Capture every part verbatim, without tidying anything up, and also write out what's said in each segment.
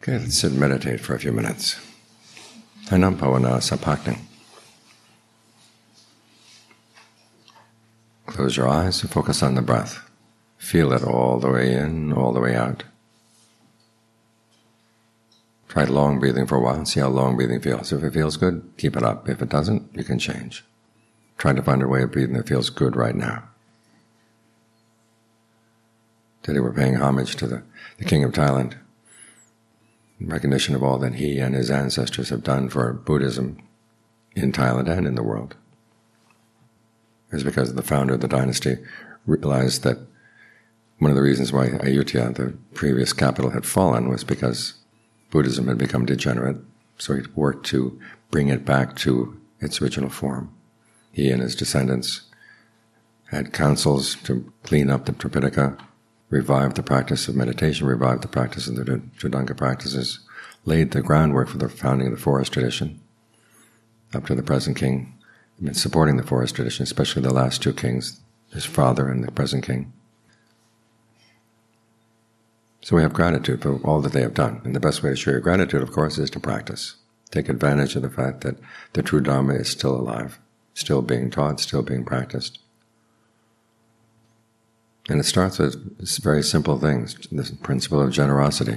Okay, let's sit and meditate for a few minutes. Hanam Pavana Sapakning. Close your eyes and focus on the breath. Feel it all the way in, all the way out. Try long breathing for a while and see how long breathing feels. If it feels good, keep it up. If it doesn't, you can change. Try to find a way of breathing that feels good right now. Today we're paying homage to the, the King of Thailand, in recognition of all that he and his ancestors have done for Buddhism in Thailand and in the world. It was because the founder of the dynasty realized that one of the reasons why Ayutthaya, the previous capital, had fallen was because Buddhism had become degenerate, so he worked to bring it back to its original form. He and his descendants had councils to clean up the Tripitaka, revive the practice of meditation, revive the practice of the Tridanga practices, laid the groundwork for the founding of the forest tradition. Up to the present king, been supporting the forest tradition, especially the last two kings, his father and the present king. So we have gratitude for all that they have done. And the best way to show your gratitude, of course, is to practice. Take advantage of the fact that the true Dharma is still alive, still being taught, still being practiced. And it starts with very simple things, the principle of generosity.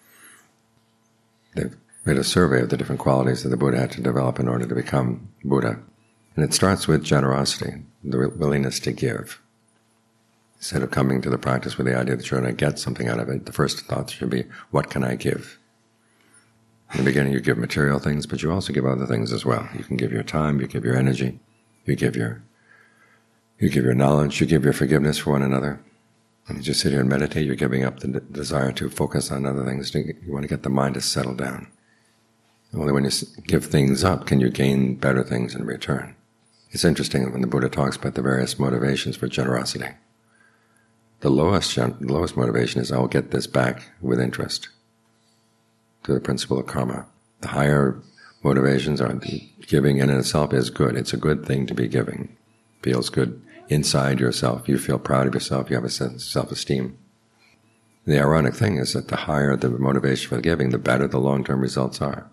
They've made a survey of the different qualities that the Buddha had to develop in order to become Buddha. And it starts with generosity, the willingness to give. Instead of coming to the practice with the idea that you're going to get something out of it, the first thought should be, what can I give? In the beginning you give material things, but you also give other things as well. You can give your time, you give your energy, you give your You give your knowledge, you give your forgiveness for one another. When you just sit here and meditate, you're giving up the desire to focus on other things. You want to get the mind to settle down. Only when you give things up can you gain better things in return. It's interesting when the Buddha talks about the various motivations for generosity. The lowest, the lowest motivation is, I'll get this back with interest, to the principle of karma. The higher motivations are the giving in itself is good. It's a good thing to be giving. Feels good inside yourself. You feel proud of yourself. You have a sense of self-esteem. The ironic thing is that the higher the motivation for giving, the better the long-term results are.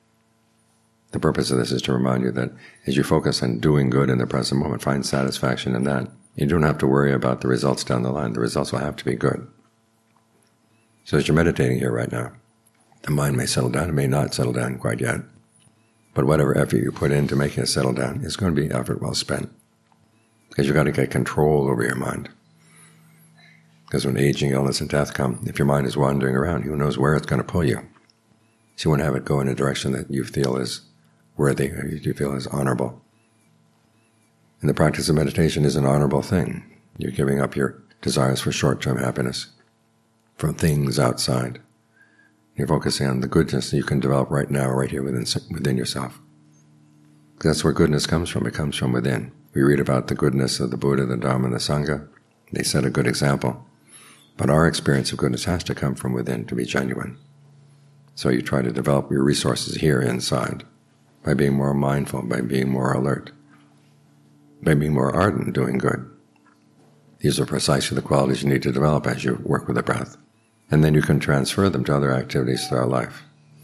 The purpose of this is to remind you that as you focus on doing good in the present moment, find satisfaction in that. You don't have to worry about the results down the line. The results will have to be good. So as you're meditating here right now, the mind may settle down. It may not settle down quite yet. But whatever effort you put into making it settle down is going to be effort well spent. Because you've got to get control over your mind. Because when aging, illness, and death come, if your mind is wandering around, who knows where it's going to pull you. So you want to have it go in a direction that you feel is worthy, or you feel is honorable. And the practice of meditation is an honorable thing. You're giving up your desires for short-term happiness, from things outside. You're focusing on the goodness that you can develop right now, right here within, within yourself. Because that's where goodness comes from. It comes from within. We read about the goodness of the Buddha, the Dharma, and the Sangha. They set a good example. But our experience of goodness has to come from within to be genuine. So you try to develop your resources here inside by being more mindful, by being more alert, by being more ardent, doing good. These are precisely the qualities you need to develop as you work with the breath. And then you can transfer them to other activities throughout life.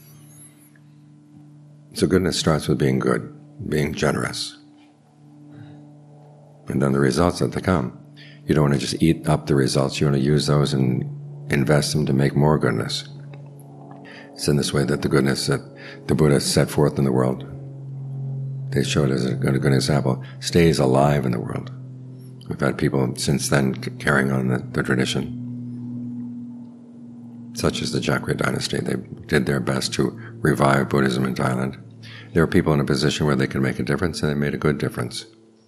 So goodness starts with being good, being generous. And then the results that they come, you don't want to just eat up the results. You want to use those and invest them to make more goodness. It's in this way that the goodness that the Buddha set forth in the world, they showed as a good, a good example, stays alive in the world. We've had people since then carrying on the, the tradition, such as the Jakri dynasty. They did their best to revive Buddhism in Thailand. There were people in a position where they could make a difference, and they made a good difference.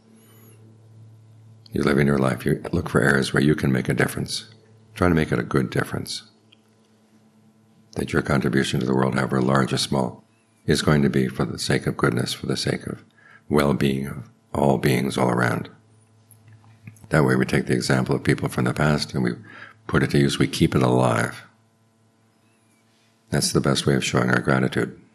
You live in your life, you look for areas where you can make a difference. Try to make it a good difference. That your contribution to the world, however large or small, is going to be for the sake of goodness, for the sake of well-being of all beings all around. That way we take the example of people from the past and we put it to use, we keep it alive. That's the best way of showing our gratitude.